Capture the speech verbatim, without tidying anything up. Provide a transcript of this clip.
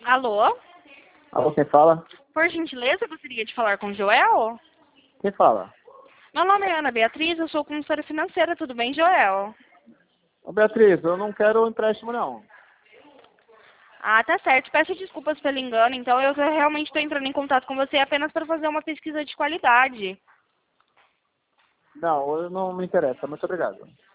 Alô? Alô, quem fala? Por gentileza, eu gostaria de falar com o Joel? Quem fala? Meu nome é Ana Beatriz, eu sou consultora financeira, tudo bem, Joel? Ô, Beatriz, eu não quero empréstimo, não. Ah, tá certo. Peço desculpas pelo engano, então eu realmente estou entrando em contato com você apenas para fazer uma pesquisa de qualidade. Não, eu não me interessa. Muito obrigado.